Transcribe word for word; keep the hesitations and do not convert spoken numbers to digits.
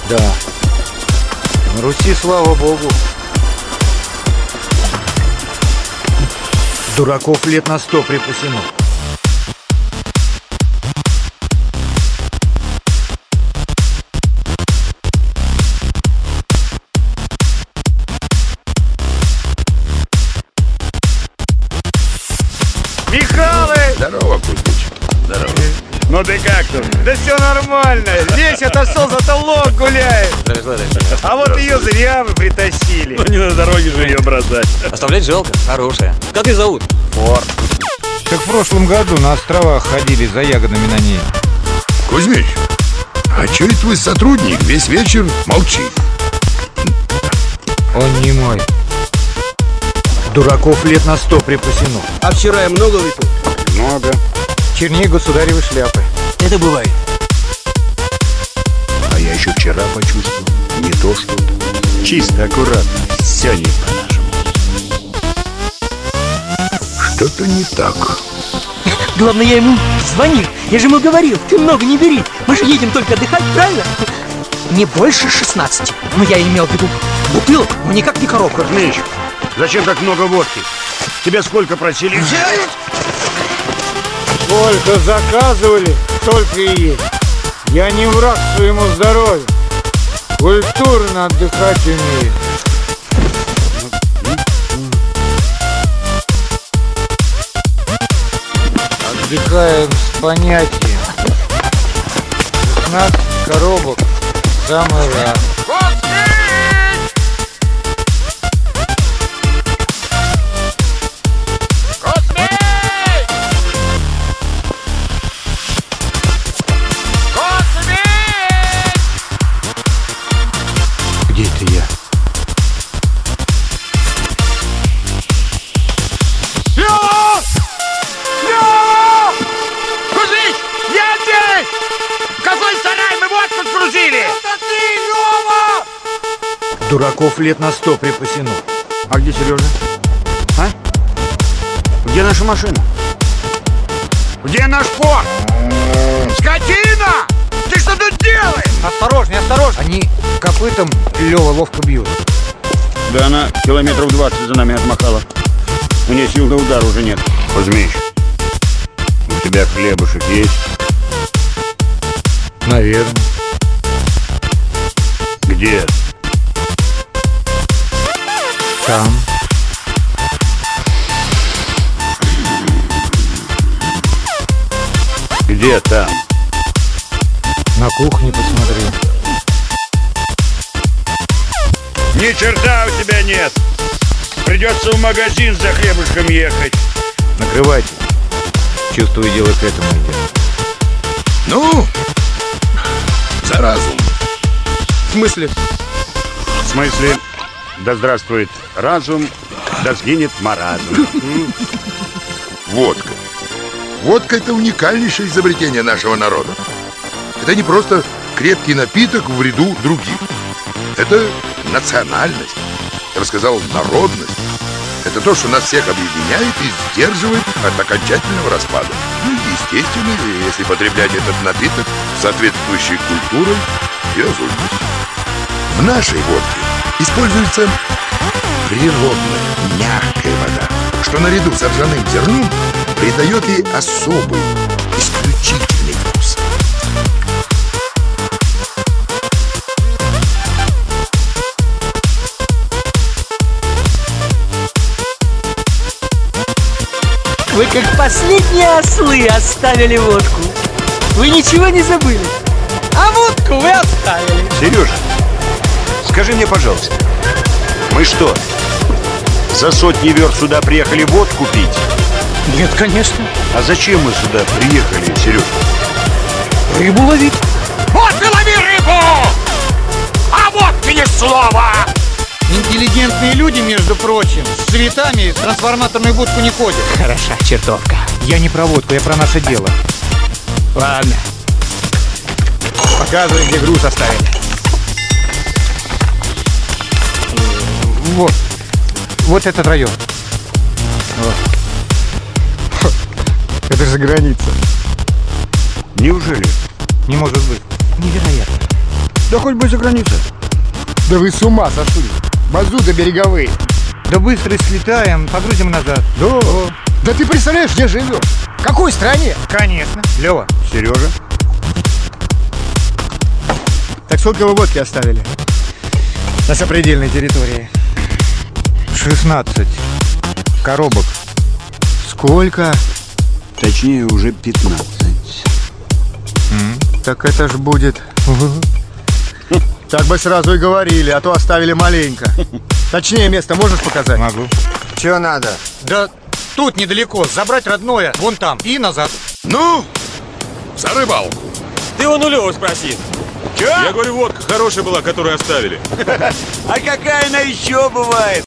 Да. На Руси, слава богу. Дураков лет на сто припасено. Михалыч! Здорово, Кузьмич. Здорово. Ну ты как тут? Да все нормально. Весь отошел, зато лох гуляет. А вот ее зря вы притащили. Ну не на дороге же ее бросать. Оставлять жалко, хорошая. Как ее зовут? Форд. Так в прошлом году на островах ходили за ягодами на ней. Кузьмич, а че это твой сотрудник весь вечер молчит? Он не мой. Дураков лет на сто припасено. А вчера я много выпил? Много. Чернее государевой шляпы. Это бывает. А я еще вчера почувствовал. Не то что. Чисто, аккуратно. Все не по-нашему. Что-то не так. Главное, я ему звонил. Я же ему говорил, ты много не бери. Мы же едем только отдыхать, правильно? Не больше шестнадцати. Но я имел в виду бутылок, но никак не коробка. Мич, зачем так много водки? Тебя сколько просили взять? Сколько заказывали, столько и есть. Я не враг своему здоровью. Культурно отдыхать умею. Отдыхаем с понятием. шестнадцать коробок в самый раз. Где это я? Лёва! Лёва! Кузьмич, я здесь! В какой сарай мы водку сгрузили? Это ты, Лёва! Дураков лет на сто припасено. А где Сережа? А? Где наша машина? Где наш порт? Скотина! Ты что тут делаешь? Осторожнее, осторожнее. Они копытом Лёва ловко бьют. Да она километров двадцать за нами отмахала. У нее сил на удар уже нет. Кузьмич, у тебя хлебушек есть? Наверное. Где? Там. Где там? На кухне посмотри. Ни черта у тебя нет. Придется в магазин за хлебушком ехать. Накрывайте. Чувствую, дело к этому идет. Ну, за разум. В смысле? В смысле, да здравствует разум, да сгинет маразм. Водка. Водка — это уникальнейшее изобретение нашего народа. Это не просто крепкий напиток в ряду других. Это национальность. Я бы сказал, народность. Это то, что нас всех объединяет и сдерживает от окончательного распада. Ну, естественно, если потреблять этот напиток с соответствующей культурой и разумностью. В нашей водке используется природная, мягкая вода, что наряду с ржаным зерном придает ей особый, исключительный вкус. Вы как последние ослы оставили водку. Вы ничего не забыли. А водку вы оставили. Сережа, скажи мне, пожалуйста, мы что, за сотни верст сюда приехали водку пить? Нет, конечно. А зачем мы сюда приехали, Сережа? Рыбу ловить. Вот и лови рыбу! А водки ни слова! Интеллигентные люди, между прочим, с цветами в трансформаторную будку не ходят. Хороша чертовка. Я не про водку, я про наше дело. Ладно. Показывай, где груз оставили. Вот. Вот этот район. Вот. Это же граница. Неужели? Не может быть. Невероятно. Да хоть бы за границей. Да вы с ума сошли. Базуты береговые. Да быстро слетаем, погрузим назад. Да. Да ты представляешь, где живем? В какой стране? Конечно. Лева. Сережа. Так сколько вы водки оставили? На сопредельной территории. шестнадцать коробок. Сколько? Точнее, уже пятнадцать. Так это ж будет... Так бы сразу и говорили, а то оставили маленько. Точнее, место можешь показать? Могу. Чего надо? Да тут недалеко. Забрать родное. Вон там. И назад. Ну, за рыбалку. Ты у Нулева спроси. Я говорю, водка хорошая была, которую оставили. А какая она еще бывает?